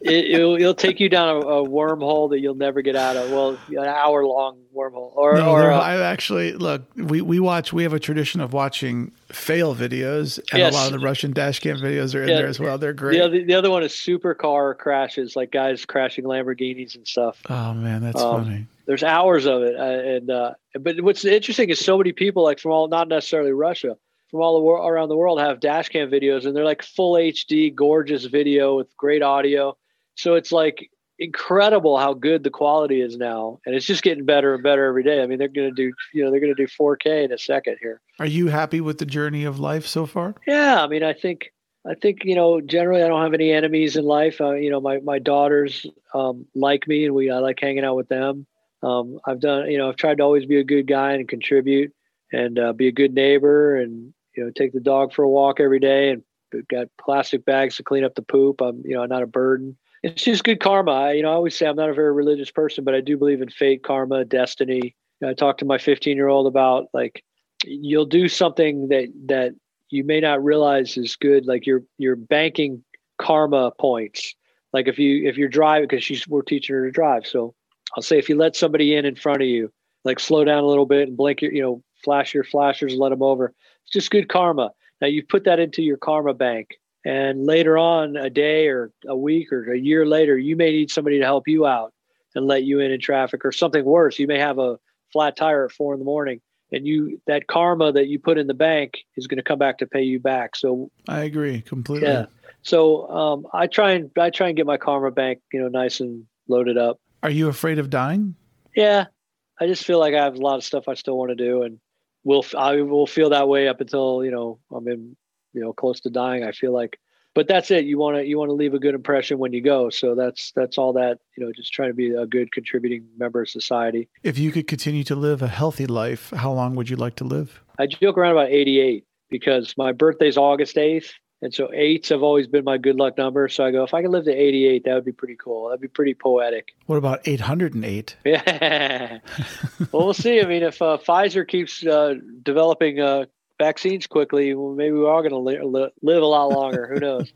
it, it'll, it'll take you down a, a wormhole that you'll never get out of. Well, an hour long wormhole. Or, no, or uh, I actually look. We we watch. We have a tradition of watching fail videos, and yes. a lot of the Russian dash cam videos are in yeah, there as well. They're great. The other, the other one is supercar crashes, like guys crashing Lamborghinis and stuff. Oh man, that's um, funny. There's hours of it, uh, and uh, but what's interesting is so many people, like from all, not necessarily Russia, from all the world around the world, have dash cam videos, and they're like full H D, gorgeous video with great audio. So it's like incredible how good the quality is now, and it's just getting better and better every day. I mean, they're going to do, you know, they're going to do four K in a second here. Are you happy with the journey of life so far? Yeah, I mean, I think. I think, you know, generally I don't have any enemies in life. Uh, you know, my, my daughters um, like me, and we I like hanging out with them. Um, I've done, you know, I've tried to always be a good guy and contribute and uh, be a good neighbor and, you know, take the dog for a walk every day and got plastic bags to clean up the poop. I'm, you know, not a burden. It's just good karma. I, you know, I always say I'm not a very religious person, but I do believe in fate, karma, destiny. You know, I talked to my fifteen year old about like, you'll do something that, that, you may not realize is good. Like you're, you're banking karma points. Like if you, if you're driving, cause she's, we're teaching her to drive. So I'll say, if you let somebody in in front of you, like slow down a little bit and blink your, you know, flash your flashers, let them over. It's just good karma. Now you put that into your karma bank, and later on a day or a week or a year later, you may need somebody to help you out and let you in in traffic, or something worse. You may have a flat tire at four in the morning. And you, that karma that you put in the bank is going to come back to pay you back. So I agree completely. Yeah. So um, I try and I try and get my karma bank, you know, nice and loaded up. Are you afraid of dying? Yeah, I just feel like I have a lot of stuff I still want to do, and will I will feel that way up until, you know, I'm in, you know, close to dying. I feel like, but that's it. You want to you want to leave a good impression when you go. So that's that's all that, you know, just trying to be a good contributing member of society. If you could continue to live a healthy life, how long would you like to live? I joke around about eighty-eight because my birthday's August eighth. And so eights have always been my good luck number. So I go, if I could live to eighty-eight, that would be pretty cool. That'd be pretty poetic. What about eight hundred eight? Yeah. Well, we'll see. I mean, if uh, Pfizer keeps uh, developing uh, vaccines quickly, well, maybe we're all going to li- li- live a lot longer. Who knows?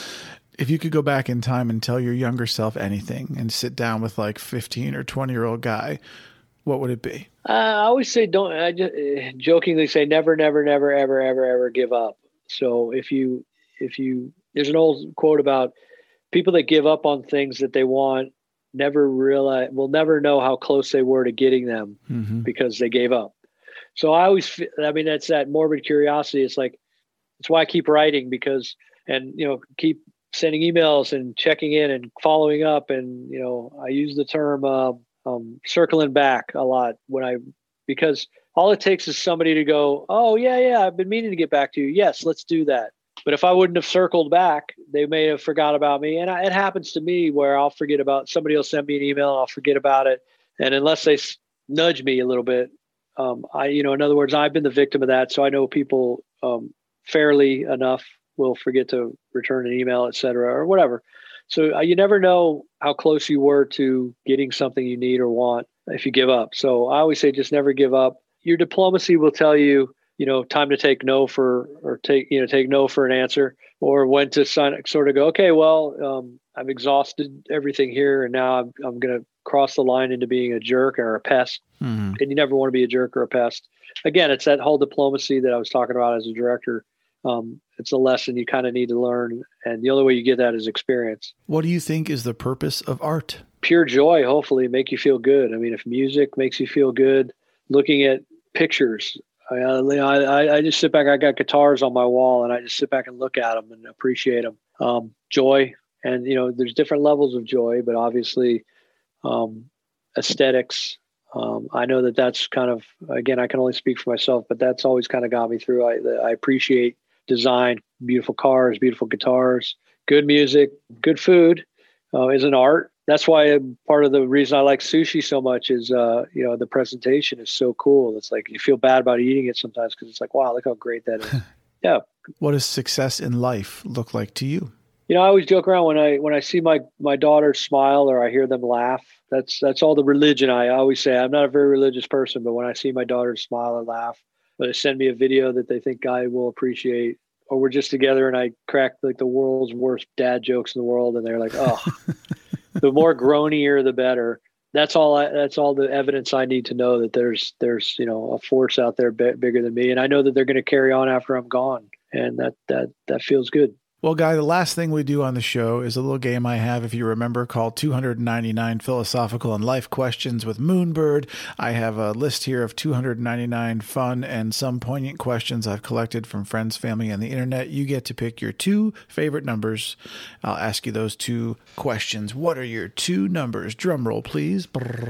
If you could go back in time and tell your younger self anything and sit down with like fifteen or twenty year old guy, what would it be? Uh, I always say, don't, I just uh, jokingly say, never, never, never, ever, ever, ever give up. So if you, if you, there's an old quote about people that give up on things that they want, never realize, will never know how close they were to getting them mm-hmm. because they gave up. So I always, I mean, that's that morbid curiosity. It's like, it's why I keep writing because, and, you know, keep sending emails and checking in and following up. And, you know, I use the term uh, um, circling back a lot when I, because all it takes is somebody to go, oh yeah, yeah, I've been meaning to get back to you. Yes, let's do that. But if I wouldn't have circled back, they may have forgot about me. And I, it happens to me where I'll forget about, somebody will send me an email and I'll forget about it. And unless they s- nudge me a little bit, um, I, you know, in other words, I've been the victim of that. So I know people um, fairly enough will forget to return an email, et cetera, or whatever. So uh, you never know how close you were to getting something you need or want if you give up. So I always say, just never give up. Your diplomacy will tell you, you know, time to take no for, or take, you know, take no for an answer, or when to sign, sort of go, okay, well, um, I've exhausted everything here. And now I'm, I'm going to cross the line into being a jerk or a pest. Mm-hmm. And you never want to be a jerk or a pest. Again, it's that whole diplomacy that I was talking about as a director. Um, it's a lesson you kind of need to learn. And the only way you get that is experience. What do you think is the purpose of art? Pure joy, hopefully, make you feel good. I mean, if music makes you feel good, looking at pictures, I, I, I just sit back. I got guitars on my wall and I just sit back and look at them and appreciate them. Um, joy. And, you know, there's different levels of joy, but obviously um, aesthetics. Um, I know that that's kind of, again, I can only speak for myself, but that's always kind of got me through. I, I appreciate design, beautiful cars, beautiful guitars, good music, good food uh, is an art. That's why part of the reason I like sushi so much is, uh, you know, the presentation is so cool. It's like you feel bad about eating it sometimes because it's like, wow, look how great that is. Yeah. What does success in life look like to you? You know, I always joke around when I when I see my my daughters smile or I hear them laugh. That's that's all the religion. I always say I'm not a very religious person, but when I see my daughters smile or laugh, or they send me a video that they think I will appreciate, or we're just together and I crack like the world's worst dad jokes in the world. And they're like, oh, the more groanier, the better. That's all I, that's all the evidence I need to know that there's, there's, you know, a force out there b- bigger than me. And I know that they're going to carry on after I'm gone. And that, that, that feels good. Well, Guy, the last thing we do on the show is a little game I have, if you remember, called two hundred ninety-nine Philosophical and Life Questions with Moonbird. I have a list here of two hundred ninety-nine fun and some poignant questions I've collected from friends, family, and the internet. You get to pick your two favorite numbers. I'll ask you those two questions. What are your two numbers? Drum roll, please.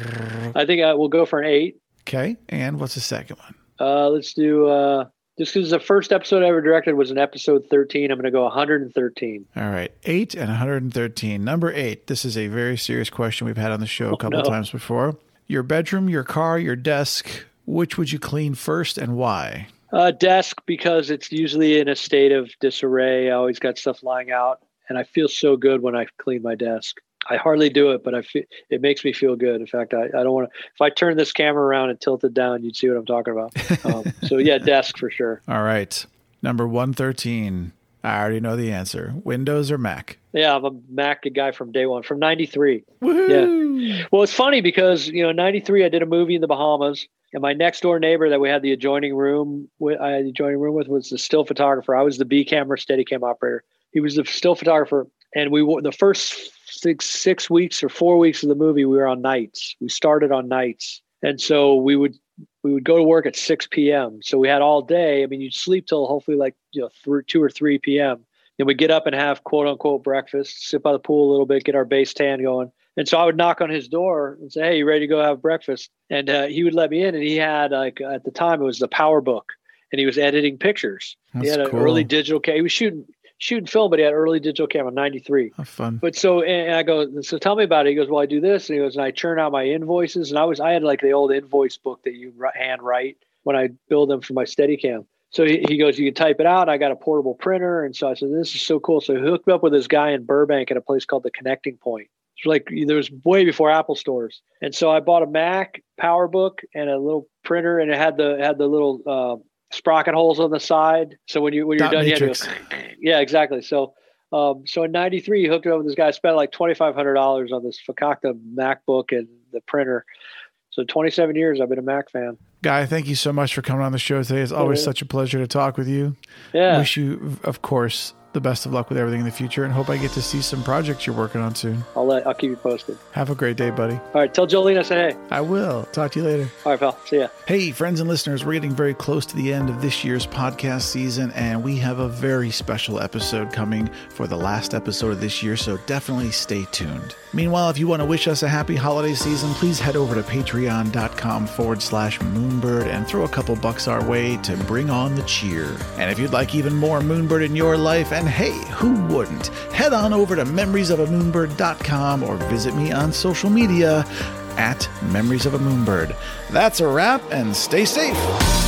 I think I will go for an eight. Okay. And what's the second one? Uh, let's do... Uh... Just because the first episode I ever directed was an episode thirteen, I'm going to go one hundred thirteen. All right. eight and one hundred thirteen. Number eight. This is a very serious question we've had on the show a couple oh, no. of times before. Your bedroom, your car, your desk, which would you clean first and why? Uh, desk, because it's usually in a state of disarray. I always got stuff lying out, and I feel so good when I clean my desk. I hardly do it, but I feel, it makes me feel good. In fact, I, I don't want to, if I turn this camera around and tilt it down, you'd see what I'm talking about. Um, so yeah, desk for sure. All right. Number one thirteen. I already know the answer. Windows or Mac? Yeah, I'm a Mac guy from day one, from ninety-three. Woo-hoo. Yeah. Well, it's funny because, you know, ninety-three, I did a movie in the Bahamas, and my next door neighbor that we had the adjoining room with, I had the adjoining room with was the still photographer. I was the B camera Steadicam operator. He was the still photographer. And we were the first six, six weeks or four weeks of the movie, we were on nights. We started on nights. And so we would, we would go to work at six p.m. So we had all day. I mean, you'd sleep till hopefully like, you know, through two or three p.m. Then we'd get up and have quote unquote breakfast, sit by the pool a little bit, get our base tan going. And so I would knock on his door and say, hey, you ready to go have breakfast? And uh, he would let me in. And he had like, at the time, it was the PowerBook, and he was editing pictures. That's he had an cool. early digital camera. He was shooting, shooting film, but he had early digital camera, ninety-three. How fun. But so, and I go, so tell me about it. He goes, well, I do this. And he goes, and I churn out my invoices. And I was, I had like the old invoice book that you hand write when I build them for my Steadicam. So he, he goes, you can type it out. I got a portable printer. And so I said, this is so cool. So he hooked me up with this guy in Burbank at a place called the Connecting Point. It's like, there was way before Apple stores. And so I bought a Mac PowerBook and a little printer, and it had the, had the little, uh, sprocket holes on the side. So when you when you're Dot done, matrix. you have to go, yeah, exactly. So um, so in ninety-three, he hooked it up with this guy. I spent like twenty-five hundred dollars on this Fakakta MacBook and the printer. So twenty-seven years, I've been a Mac fan. Guy, thank you so much for coming on the show today. It's always Yeah. such a pleasure to talk with you. Yeah. Wish you, of course, the best of luck with everything in the future, and hope I get to see some projects you're working on soon. I'll let I'll keep you posted. Have a great day, buddy. All right, tell Jolene I said hey. I will. Talk to you later. All right, pal. See ya. Hey, friends and listeners, we're getting very close to the end of this year's podcast season, and we have a very special episode coming for the last episode of this year, so definitely stay tuned. Meanwhile, if you want to wish us a happy holiday season, please head over to patreon.com forward slash Moonbird and throw a couple bucks our way to bring on the cheer. And if you'd like even more Moonbird in your life, and hey, who wouldn't? Head on over to memories of a moonbird dot com or visit me on social media at Memories of a Moonbird. That's a wrap, and stay safe.